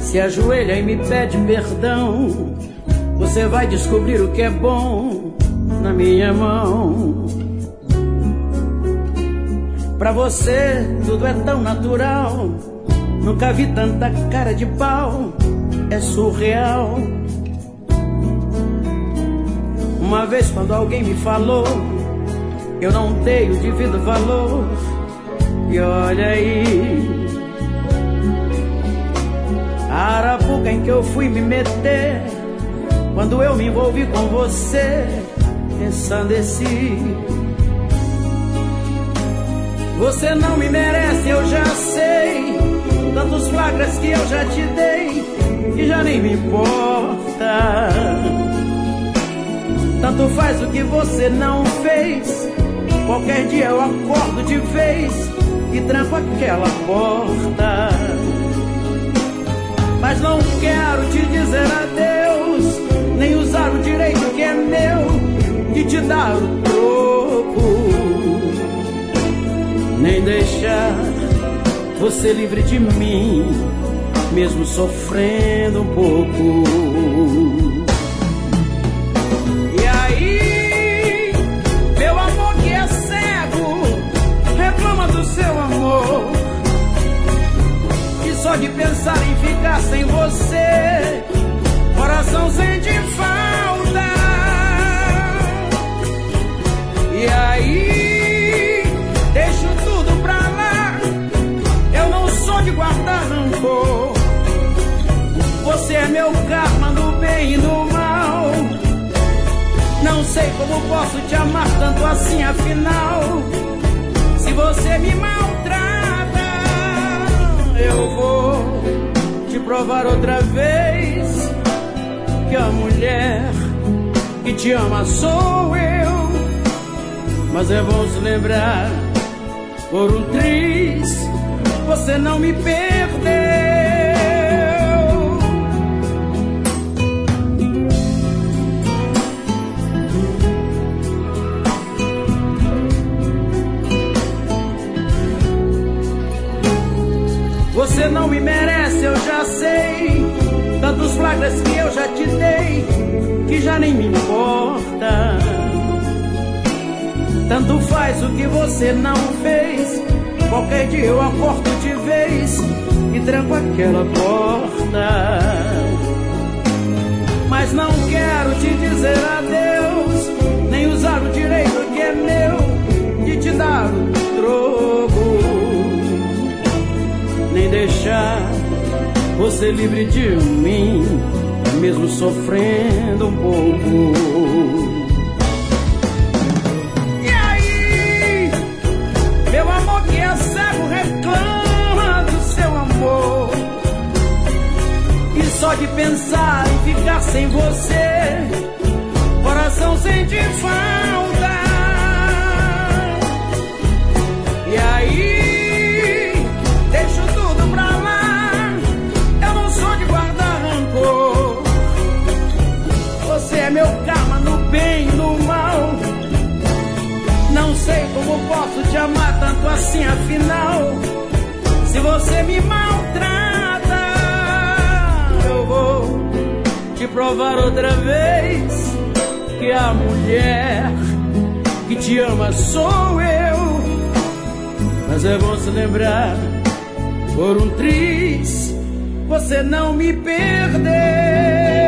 se ajoelha e me pede perdão, você vai descobrir o que é bom na minha mão. Pra você tudo é tão natural, nunca vi tanta cara de pau, é surreal. Uma vez quando alguém me falou, eu não dei o devido valor, e olha aí, a arapuca em que eu fui me meter, quando eu me envolvi com você, ensandeci. Você não me merece, eu já sei, tantos flagras que eu já te dei, que já nem me importa. Tanto faz o que você não fez, qualquer dia eu acordo de vez e tranco aquela porta. Mas não quero te dizer adeus, nem usar o direito que é meu de te dar o troco, nem deixar você livre de mim, mesmo sofrendo um pouco. E aí, meu amor que é cego, reclama do seu amor, e só de pensar em ficar sem você, coração sente falta. E aí, deixo tudo pra lá, eu não sou de guardar rancor, você é meu karma no bem e no mal. Não sei como posso te amar tanto assim, afinal, se você me maltrata, eu vou te provar outra vez que a mulher que te ama sou eu. Mas é bom se lembrar, por um triz, você não me perdeu. Você não me merece, eu já sei, tantos flagras que eu já te dei, que já nem me importa. Tanto faz o que você não fez, qualquer dia eu acordo de vez e tranco aquela porta. Mas não quero te dizer adeus, nem usar o direito que é meu de te dar o troco, nem deixar você livre de mim, mesmo sofrendo um pouco. E aí, meu amor que é cego, reclama do seu amor, e só de pensar em ficar sem você, coração sente falta. E aí, deixo tudo pra lá, eu não sou de guardar rancor, você é meu karma no bem e no mal. Não sei como posso te amar tanto assim, afinal, se você me maltrata, eu vou te provar outra vez que a mulher que te ama sou eu. Mas é bom se lembrar, por um triz, você não me perdeu.